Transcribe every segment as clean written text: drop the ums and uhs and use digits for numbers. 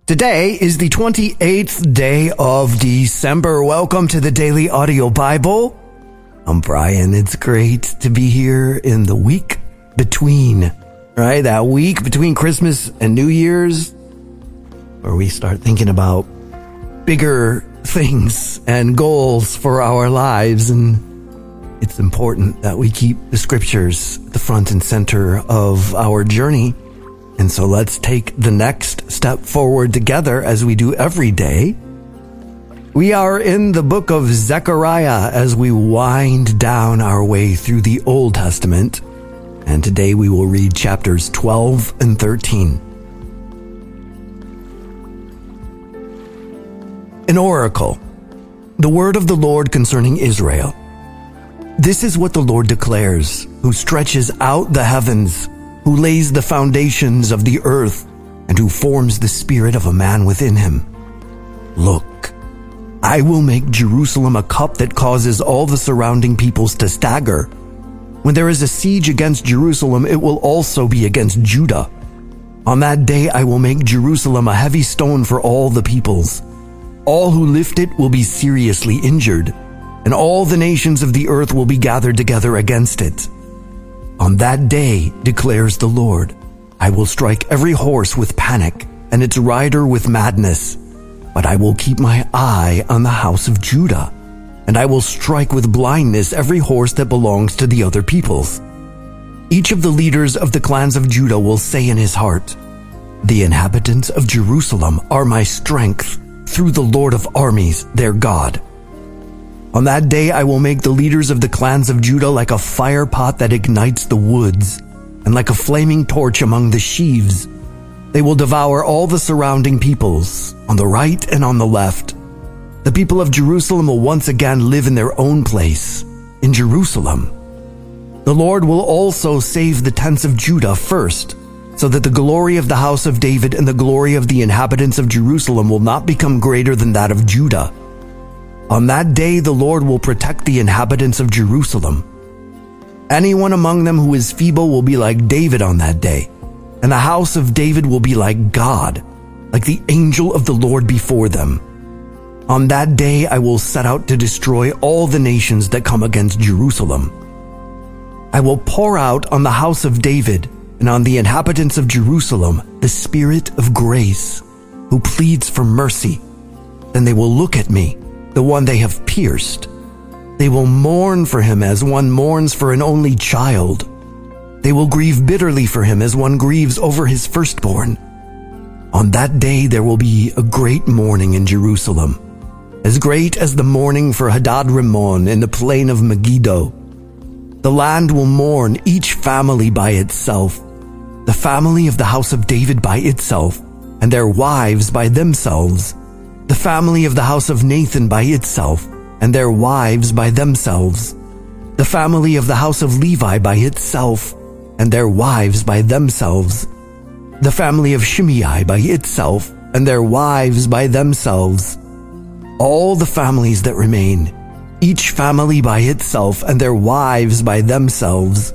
Today is the 28th day of December. Welcome to the Daily Audio Bible. I'm Brian. It's great to be here in the week between, right? That week between Christmas and New Year's, where we start thinking about bigger things and goals for our lives. And it's important that we keep the scriptures at the front and center of our journey. And so let's take the next step forward together as we do every day. We are in the book of Zechariah as we wind down our way through the Old Testament. And today we will read chapters 12 and 13. An oracle, the word of the Lord concerning Israel. This is what the Lord declares, who stretches out the heavens, who lays the foundations of the earth, and who forms the spirit of a man within him. Look, I will make Jerusalem a cup that causes all the surrounding peoples to stagger. When there is a siege against Jerusalem, it will also be against Judah. On that day I will make Jerusalem a heavy stone for all the peoples. All who lift it will be seriously injured, and all the nations of the earth will be gathered together against it. On that day, declares the Lord, I will strike every horse with panic and its rider with madness. But I will keep my eye on the house of Judah, and I will strike with blindness every horse that belongs to the other peoples. Each of the leaders of the clans of Judah will say in his heart, the inhabitants of Jerusalem are my strength through the Lord of armies, their God. On that day I will make the leaders of the clans of Judah like a fire pot that ignites the woods, and like a flaming torch among the sheaves. They will devour all the surrounding peoples, on the right and on the left. The people of Jerusalem will once again live in their own place, in Jerusalem. The Lord will also save the tents of Judah first, so that the glory of the house of David and the glory of the inhabitants of Jerusalem will not become greater than that of Judah. On that day the Lord will protect the inhabitants of Jerusalem. Anyone among them who is feeble will be like David on that day, and the house of David will be like God, like the angel of the Lord before them. On that day I will set out to destroy all the nations that come against Jerusalem. I will pour out on the house of David and on the inhabitants of Jerusalem the spirit of grace, who pleads for mercy. Then they will look at me, the one they have pierced. They will mourn for him as one mourns for an only child. They will grieve bitterly for him as one grieves over his firstborn. On that day there will be a great mourning in Jerusalem, as great as the mourning for Hadad-Rimmon in the plain of Megiddo. The land will mourn, each family by itself, the family of the house of David by itself, and their wives by themselves, the family of the house of Nathan by itself, and their wives by themselves, the family of the house of Levi by itself, and their wives by themselves, the family of Shimei by itself, and their wives by themselves, all the families that remain, each family by itself, and their wives by themselves.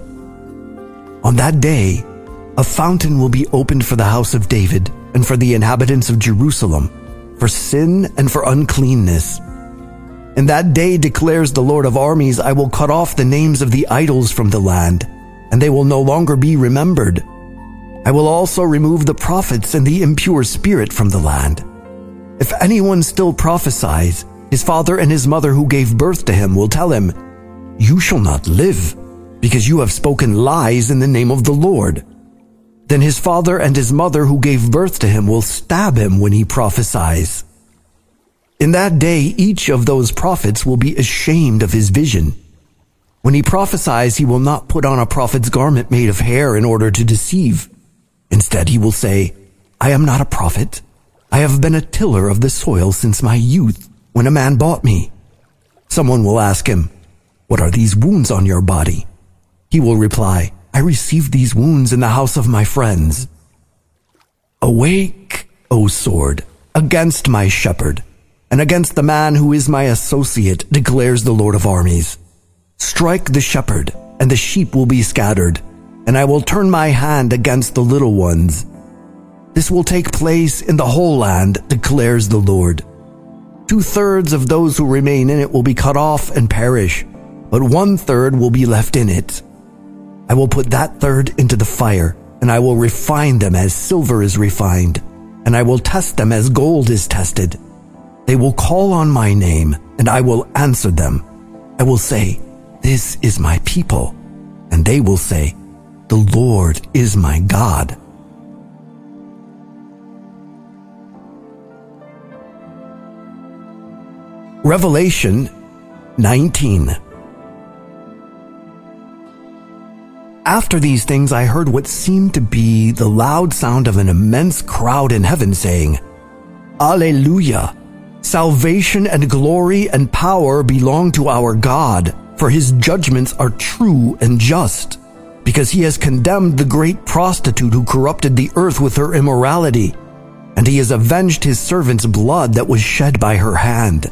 On that day, a fountain will be opened for the house of David and for the inhabitants of Jerusalem, for sin and for uncleanness. In that day, declares the Lord of armies, I will cut off the names of the idols from the land, and they will no longer be remembered. I will also remove the prophets and the impure spirit from the land. If anyone still prophesies, his father and his mother who gave birth to him will tell him, you shall not live, because you have spoken lies in the name of the Lord. Then his father and his mother who gave birth to him will stab him when he prophesies. In that day, each of those prophets will be ashamed of his vision. When he prophesies, he will not put on a prophet's garment made of hair in order to deceive. Instead, he will say, I am not a prophet. I have been a tiller of the soil since my youth, when a man bought me. Someone will ask him, what are these wounds on your body? He will reply, I received these wounds in the house of my friends. Awake, O sword, against my shepherd, and against the man who is my associate, declares the Lord of armies. Strike the shepherd, and the sheep will be scattered, and I will turn my hand against the little ones. This will take place in the whole land, declares the Lord. 2/3 of those who remain in it will be cut off and perish, but 1/3 will be left in it. I will put that third into the fire, and I will refine them as silver is refined, and I will test them as gold is tested. They will call on my name, and I will answer them. I will say, 'This is my people,' and they will say, 'The Lord is my God.'" Revelation 19. After these things I heard what seemed to be the loud sound of an immense crowd in heaven saying, "Alleluia! Salvation and glory and power belong to our God, for his judgments are true and just, because he has condemned the great prostitute who corrupted the earth with her immorality, and he has avenged his servant's blood that was shed by her hand."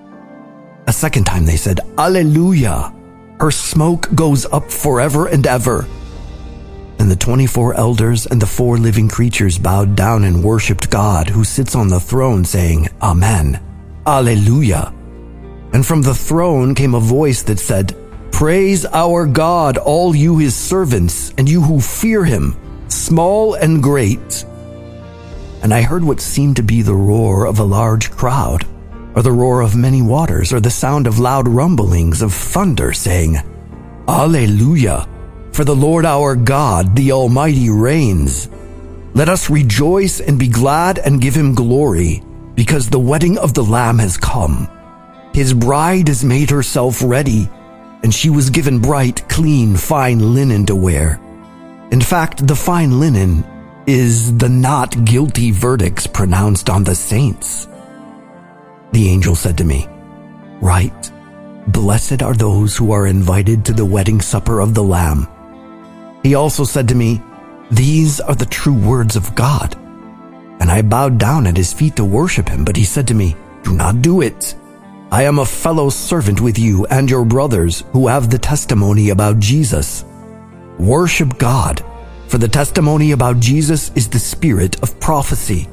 A second time they said, "Alleluia! Her smoke goes up forever and ever." And the 24 elders and the 4 living creatures bowed down and worshipped God, who sits on the throne, saying, "Amen, Alleluia." And from the throne came a voice that said, "Praise our God, all you his servants, and you who fear him, small and great." And I heard what seemed to be the roar of a large crowd, or the roar of many waters, or the sound of loud rumblings of thunder, saying, "Alleluia! For the Lord our God, the Almighty, reigns. Let us rejoice and be glad and give him glory, because the wedding of the Lamb has come. His bride has made herself ready, and she was given bright, clean, fine linen to wear. In fact, the fine linen is the not guilty verdicts pronounced on the saints." The angel said to me, "Write, blessed are those who are invited to the wedding supper of the Lamb." He also said to me, "These are the true words of God." And I bowed down at his feet to worship him, but he said to me, "Do not do it. I am a fellow servant with you and your brothers who have the testimony about Jesus. Worship God, for the testimony about Jesus is the spirit of prophecy."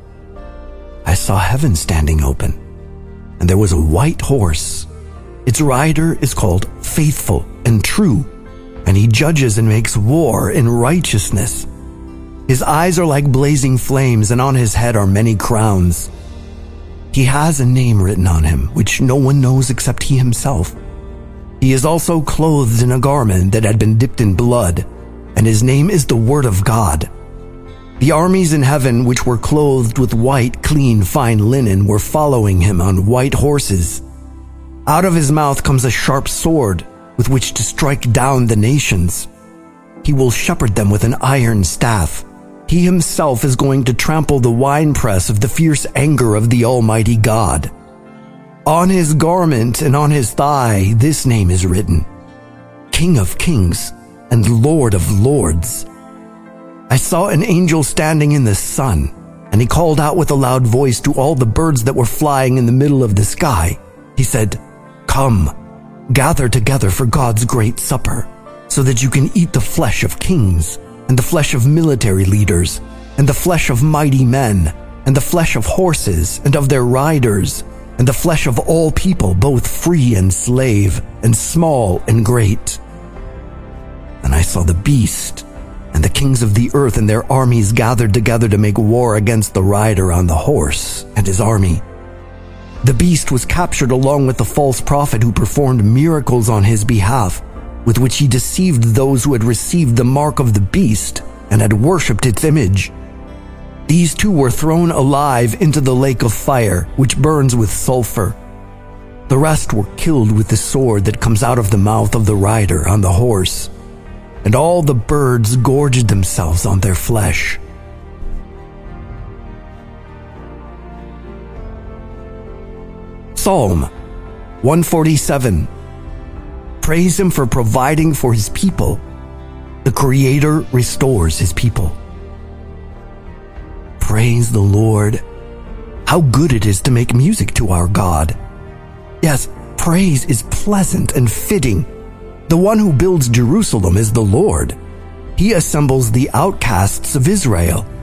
I saw heaven standing open, and there was a white horse. Its rider is called Faithful and True, and he judges and makes war in righteousness. His eyes are like blazing flames, and on his head are many crowns. He has a name written on him, which no one knows except he himself. He is also clothed in a garment that had been dipped in blood, and his name is the Word of God. The armies in heaven, which were clothed with white, clean, fine linen, were following him on white horses. Out of his mouth comes a sharp sword, with which to strike down the nations. He will shepherd them with an iron staff. He himself is going to trample the winepress of the fierce anger of the Almighty God. On his garment and on his thigh, this name is written: King of Kings and Lord of Lords. I saw an angel standing in the sun, and he called out with a loud voice to all the birds that were flying in the middle of the sky. He said, "Come, gather together for God's great supper, so that you can eat the flesh of kings, and the flesh of military leaders, and the flesh of mighty men, and the flesh of horses and of their riders, and the flesh of all people, both free and slave, and small and great." And I saw the beast and the kings of the earth and their armies gathered together to make war against the rider on the horse and his army. The beast was captured along with the false prophet who performed miracles on his behalf, with which he deceived those who had received the mark of the beast and had worshipped its image. These two were thrown alive into the lake of fire, which burns with sulfur. The rest were killed with the sword that comes out of the mouth of the rider on the horse, and all the birds gorged themselves on their flesh. Psalm 147. Praise him for providing for his people. The Creator restores his people. Praise the Lord. How good it is to make music to our God. Yes, praise is pleasant and fitting. The one who builds Jerusalem is the Lord. He assembles the outcasts of Israel.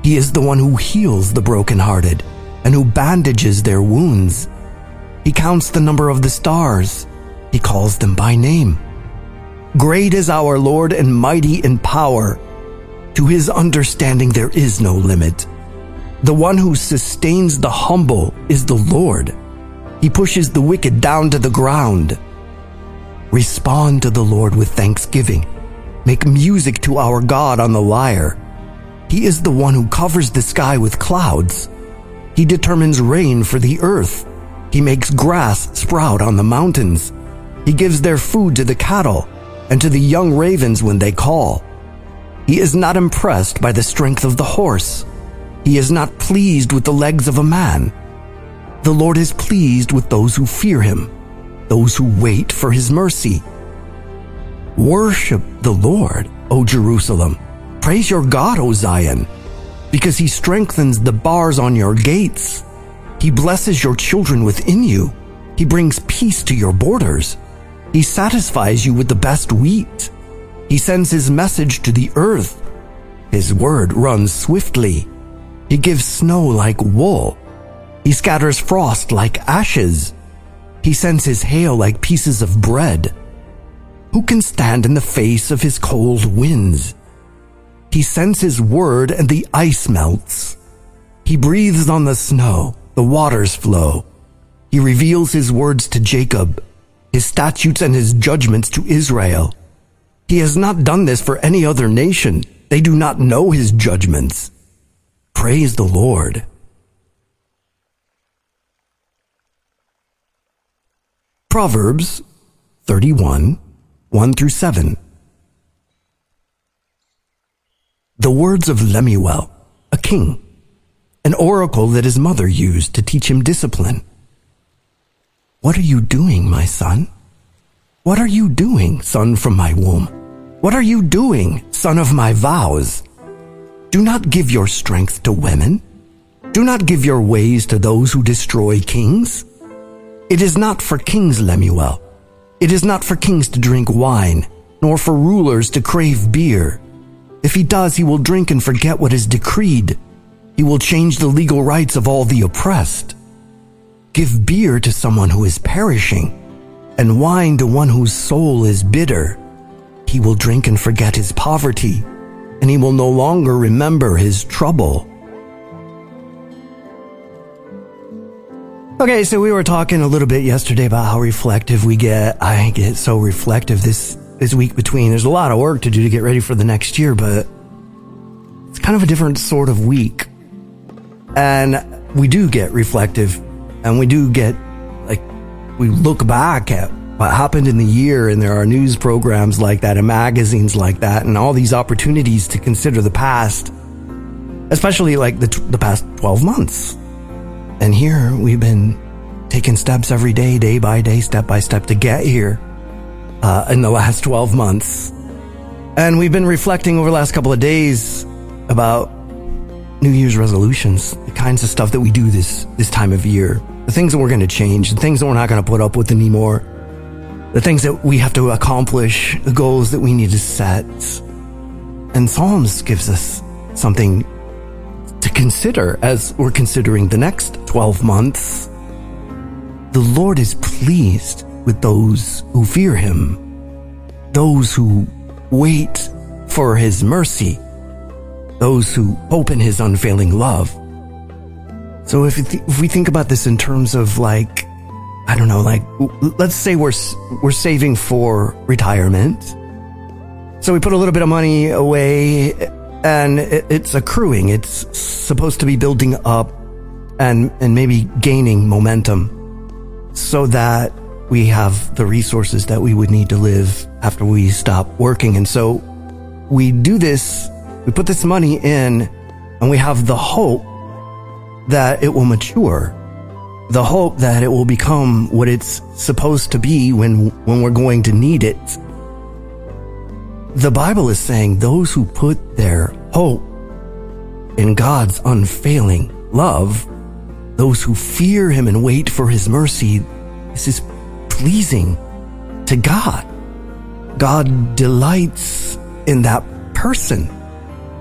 He is the one who heals the brokenhearted and who bandages their wounds. He counts the number of the stars. He calls them by name. Great is our Lord and mighty in power. To his understanding there is no limit. The one who sustains the humble is the Lord. He pushes the wicked down to the ground. Respond to the Lord with thanksgiving. Make music to our God on the lyre. He is the one who covers the sky with clouds. He determines rain for the earth. He makes grass sprout on the mountains. He gives their food to the cattle and to the young ravens when they call. He is not impressed by the strength of the horse. He is not pleased with the legs of a man. The Lord is pleased with those who fear him, those who wait for his mercy. Worship the Lord, O Jerusalem. Praise your God, O Zion, because he strengthens the bars on your gates. He blesses your children within you. He brings peace to your borders. He satisfies you with the best wheat. He sends his message to the earth. His word runs swiftly. He gives snow like wool. He scatters frost like ashes. He sends his hail like pieces of bread. Who can stand in the face of his cold winds? He sends his word and the ice melts. He breathes on the snow, the waters flow. He reveals his words to Jacob, his statutes and his judgments to Israel. He has not done this for any other nation. They do not know his judgments. Praise the Lord. Proverbs 31, 1-7. The words of Lemuel, a king, an oracle that his mother used to teach him discipline. What are you doing, my son? What are you doing, son from my womb? What are you doing, son of my vows? Do not give your strength to women. Do not give your ways to those who destroy kings. It is not for kings, Lemuel. It is not for kings to drink wine, nor for rulers to crave beer. If he does, he will drink and forget what is decreed. He will change the legal rights of all the oppressed. Give beer to someone who is perishing, and wine to one whose soul is bitter. He will drink and forget his poverty, and he will no longer remember his trouble. Okay, so we were talking a little bit yesterday about how reflective we get. I get so reflective this week between. There's a lot of work to do to get ready for the next year, but it's kind of a different sort of week. And we do get reflective, and we do get, like, we look back at what happened in the year, and there are news programs like that and magazines like that and all these opportunities to consider the past, especially like the past 12 months. And here we've been taking steps every day, day by day, step by step to get here in the last 12 months. And we've been reflecting over the last couple of days about New Year's resolutions, the kinds of stuff that we do this time of year, the things that we're going to change, the things that we're not going to put up with anymore, the things that we have to accomplish, the goals that we need to set. And Psalms gives us something to consider as we're considering the next 12 months. The Lord is pleased with those who fear him, those who wait for his mercy, those who hope in his unfailing love. So if we think about this in terms of, like, I don't know, like, let's say we're saving for retirement. So we put a little bit of money away, and it's accruing. It's supposed to be building up and maybe gaining momentum so that we have the resources that we would need to live after we stop working. And so we do this, we put this money in, and we have the hope that it will mature, the hope that it will become what it's supposed to be when we're going to need it. The Bible is saying those who put their hope in God's unfailing love, those who fear him and wait for his mercy, this is pleasing to God. God delights in that person.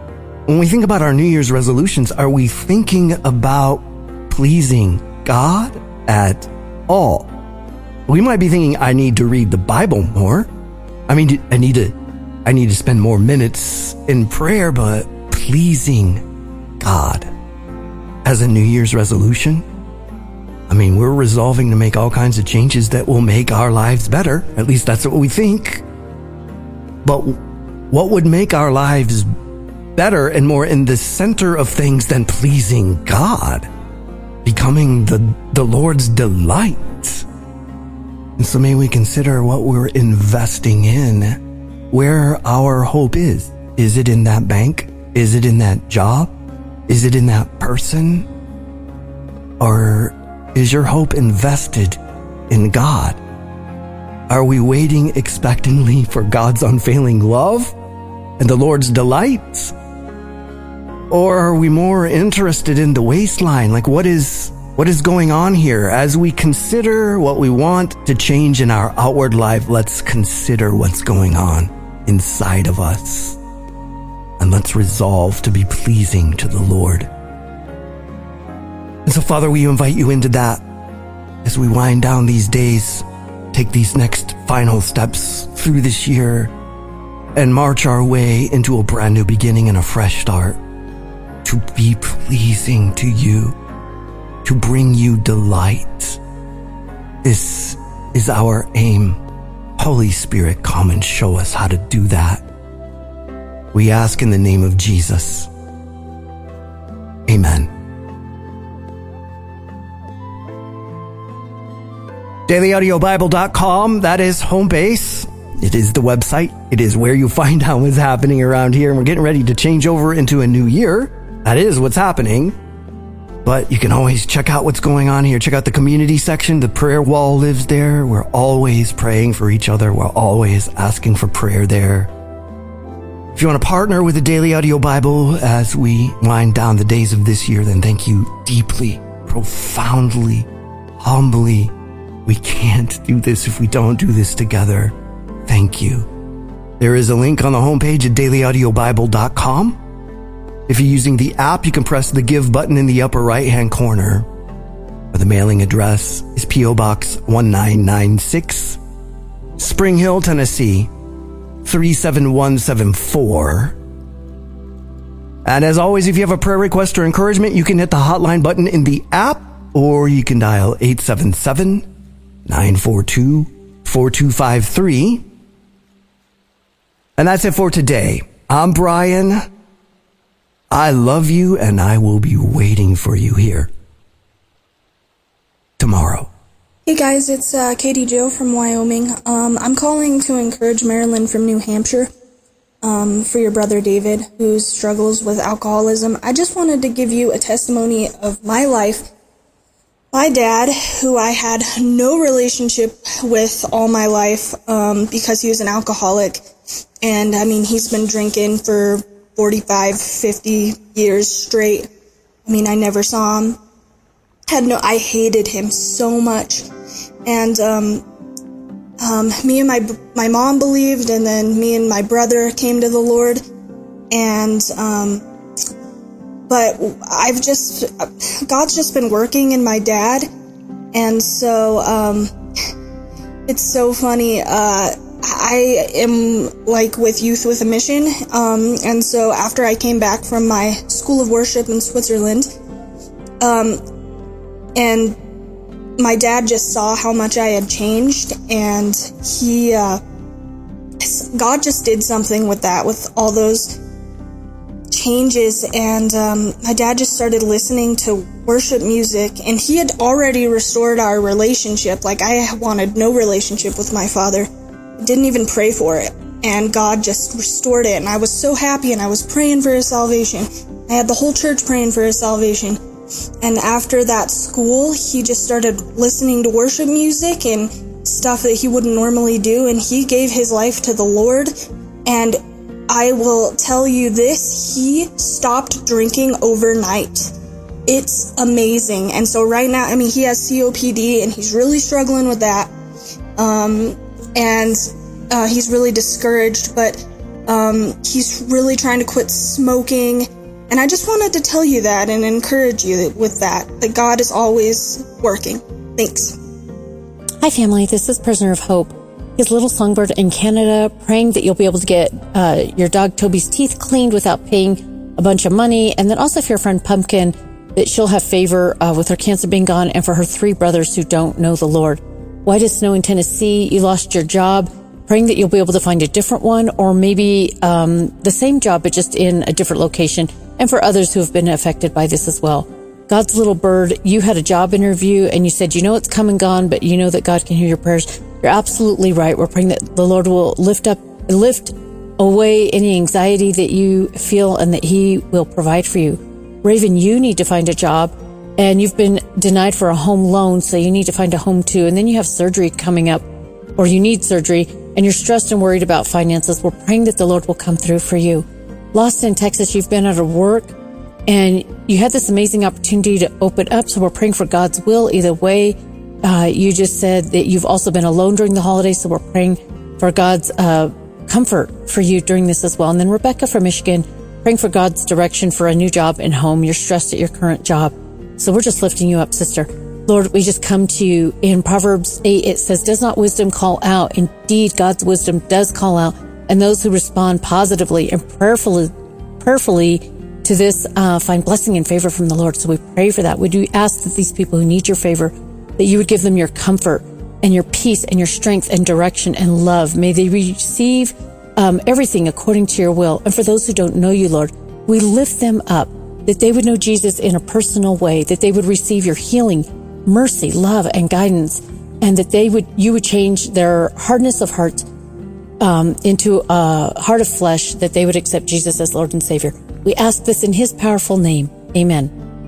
when we think about our New Year's resolutions, are we thinking about pleasing God at all? We might be thinking, I need to read the Bible more. I mean, I need to spend more minutes in prayer, but pleasing God as a New Year's resolution? I mean, we're resolving to make all kinds of changes that will make our lives better. At least that's what we think. But what would make our lives better and more in the center of things than pleasing God? Becoming the Lord's delight. And so may we consider what we're investing in, where our hope is. Is it in that bank? Is it in that job? Is it in that person? Or is your hope invested in God? Are we waiting expectantly for God's unfailing love and the Lord's delights? Or are we more interested in the waistline? Like what is going on here? As we consider what we want to change in our outward life, let's consider what's going on inside of us. And let's resolve to be pleasing to the Lord. And so, Father, we invite you into that as we wind down these days, take these next final steps through this year, and march our way into a brand new beginning and a fresh start, to be pleasing to you, to bring you delight. This is our aim. Holy Spirit, come and show us how to do that. We ask in the name of Jesus. Amen. DailyAudioBible.com, that is home base. It is the website. It is where you find out what's happening around here. And we're getting ready to change over into a new year. That is what's happening. But you can always check out what's going on here. Check out the community section. The prayer wall lives there. We're always praying for each other. We're always asking for prayer there. If you want to partner with the Daily Audio Bible as we wind down the days of this year, then thank you deeply, profoundly, humbly. We can't do this if we don't do this together. Thank you. There is a link on the homepage at dailyaudiobible.com. If you're using the app, you can press the Give button in the upper right-hand corner. The mailing address is P.O. Box 1996, Spring Hill, Tennessee, 37174. And as always, if you have a prayer request or encouragement, you can hit the hotline button in the app, or you can dial 877-942-4253. And that's it for today. I'm Brian. I love you, and I will be waiting for you here tomorrow. Hey guys, it's Katie Jo from Wyoming. I'm calling to encourage Marilyn from New Hampshire for your brother David, who struggles with alcoholism. I just wanted to give you a testimony of my life. My dad, who I had no relationship with all my life because he was an alcoholic, and I mean, he's been drinking for 45, 50 years straight. I mean, I never saw him. I hated him so much. And me and my mom believed, and then me and my brother came to the Lord. And but God's just been working in my dad. And so it's so funny. I am like with Youth with a Mission, and so after I came back from my school of worship in Switzerland, and my dad just saw how much I had changed, and God just did something with that, with all those changes, and my dad just started listening to worship music, and he had already restored our relationship. Like, I wanted no relationship with my father. Didn't even pray for it, and God just restored it, and I was so happy, and I was praying for his salvation. I had the whole church praying for his salvation. And after that school, he just started listening to worship music and stuff that he wouldn't normally do, and he gave his life to the Lord. And I will tell you this, he stopped drinking overnight. It's amazing. And so right now, I mean, he has COPD, and he's really struggling with that. And he's really discouraged, but he's really trying to quit smoking, And I just wanted to tell you that and encourage you with that God is always working. Thanks. Hi, family. This is Prisoner of Hope, his little songbird in Canada, praying that you'll be able to get your dog Toby's teeth cleaned without paying a bunch of money. And then also for your friend Pumpkin, that she'll have favor with her cancer being gone, and for her 3 brothers who don't know the Lord. White as snow in Tennessee, you lost your job, praying that you'll be able to find a different one, or maybe the same job but just in a different location. And for others who have been affected by this as well. God's little bird, you had a job interview and you said, it's come and gone, but you know that God can hear your prayers. You're absolutely right. We're praying that the Lord will lift away any anxiety that you feel and that He will provide for you. Raven, you need to find a job, and you've been denied for a home loan, so you need to find a home too. And then you have surgery coming up, or you need surgery, and you're stressed and worried about finances. We're praying that the Lord will come through for you. Lost in Texas, you've been out of work, and you had this amazing opportunity to open up, so we're praying for God's will either way. You just said that you've also been alone during the holidays, so we're praying for God's comfort for you during this as well. And then Rebecca from Michigan, praying for God's direction for a new job and home. You're stressed at your current job, so we're just lifting you up, sister. Lord, we just come to you. In Proverbs 8, it says, does not wisdom call out? Indeed, God's wisdom does call out. And those who respond positively and prayerfully to this find blessing and favor from the Lord. So we pray for that. We do ask that these people who need your favor, that you would give them your comfort and your peace and your strength and direction and love. May they receive everything according to your will. And for those who don't know you, Lord, we lift them up, that they would know Jesus in a personal way, that they would receive your healing, mercy, love, and guidance, and that you would change their hardness of heart into a heart of flesh, that they would accept Jesus as Lord and Savior. We ask this in His powerful name. Amen.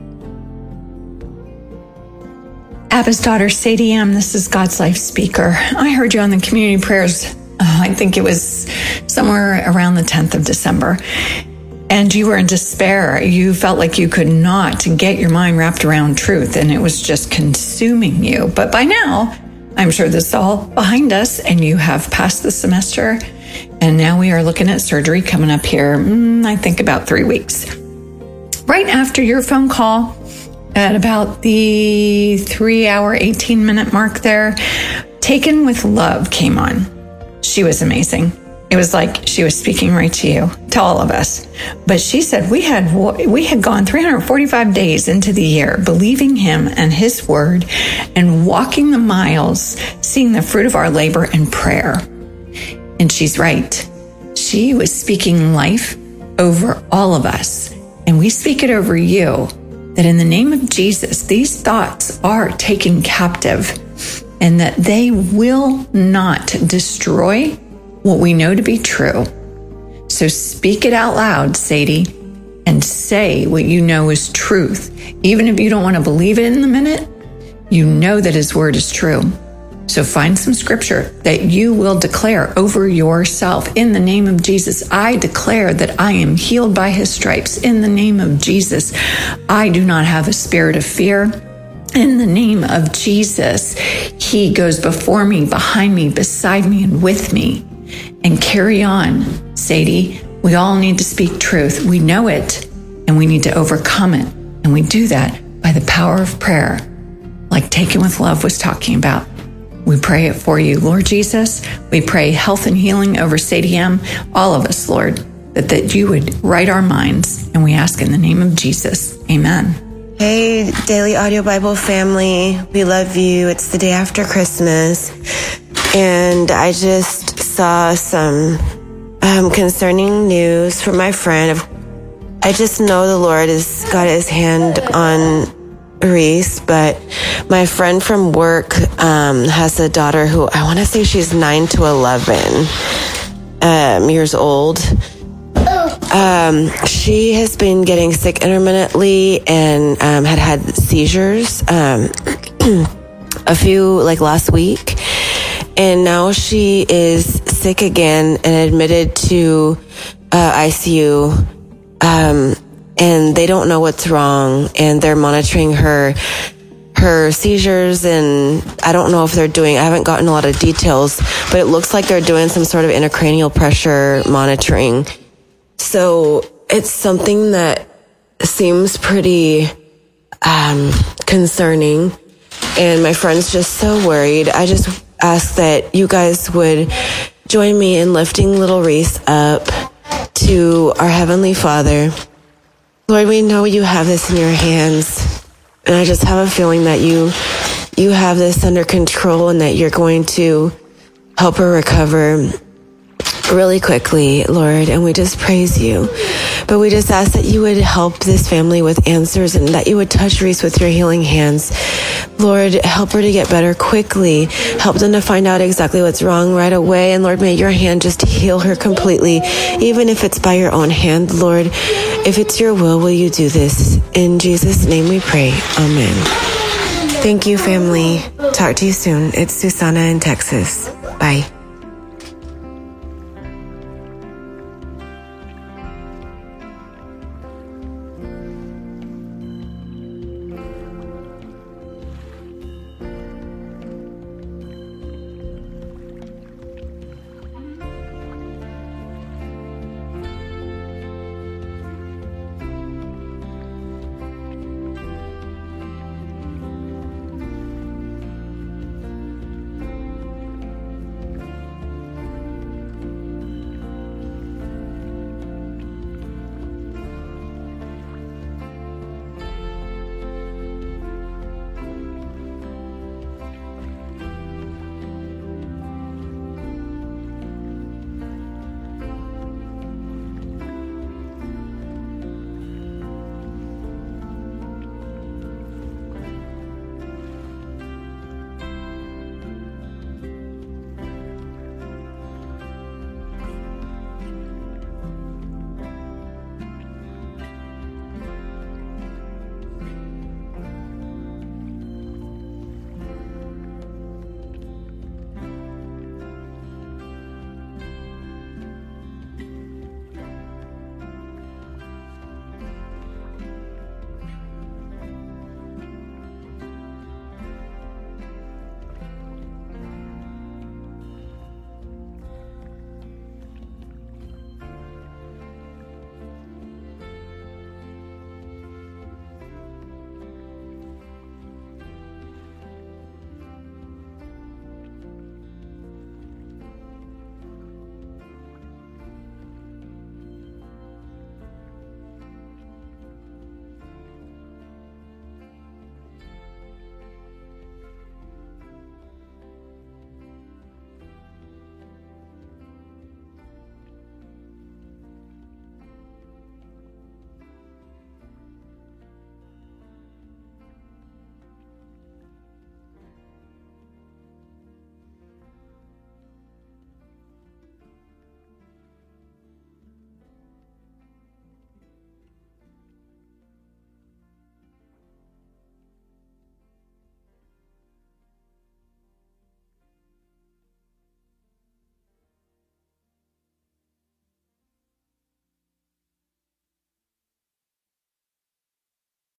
Abba's daughter, Sadie M., this is God's Life Speaker. I heard you on the community prayers. I think it was somewhere around the 10th of December. And you were in despair. You felt like you could not get your mind wrapped around truth, and it was just consuming you. But by now, I'm sure this is all behind us, and you have passed the semester, and now we are looking at surgery coming up here, I think about 3 weeks. Right after your phone call, at about the 3-hour, 18-minute mark there, Taken with Love came on. She was amazing. It was like she was speaking right to you, to all of us. But she said we had gone 345 days into the year, believing Him and His word and walking the miles, seeing the fruit of our labor and prayer. And she's right. She was speaking life over all of us. And we speak it over you, that in the name of Jesus, these thoughts are taken captive and that they will not destroy what we know to be true. So speak it out loud, Sadie, and say what you know is truth. Even if you don't want to believe it in the minute, you know that His word is true. So find some scripture that you will declare over yourself. In the name of Jesus, I declare that I am healed by His stripes. In the name of Jesus, I do not have a spirit of fear. In the name of Jesus, He goes before me, behind me, beside me, and with me. And carry on, Sadie. We all need to speak truth. We know it, and we need to overcome it. And we do that by the power of prayer, like Taken with Love was talking about. We pray it for you, Lord Jesus. We pray health and healing over Sadie M., all of us, Lord, that you would right our minds. And we ask in the name of Jesus. Amen. Hey, Daily Audio Bible family. We love you. It's the day after Christmas. And I just saw some concerning news from my friend. I just know the Lord has got His hand on Reese, but my friend from work has a daughter who I want to say she's 9 to 11 years old. She has been getting sick intermittently and had seizures a few, like last week. And now she is sick again and admitted to ICU. And they don't know what's wrong, and they're monitoring her seizures, and I don't know if I haven't gotten a lot of details, but it looks like they're doing some sort of intracranial pressure monitoring. So it's something that seems pretty concerning, and my friend's just so worried. I just ask that you guys would join me in lifting little Reese up to our Heavenly Father. Lord, we know you have this in your hands, and I just have a feeling that you have this under control and that you're going to help her recover really quickly, Lord, and we just praise you. But we just ask that you would help this family with answers and that you would touch Reese with your healing hands. Lord, help her to get better quickly. Help them to find out exactly what's wrong right away. And Lord, may your hand just heal her completely, even if it's by your own hand. Lord, if it's your will you do this? In Jesus' name we pray. Amen. Thank you, family. Talk to you soon. It's Susanna in Texas. Bye.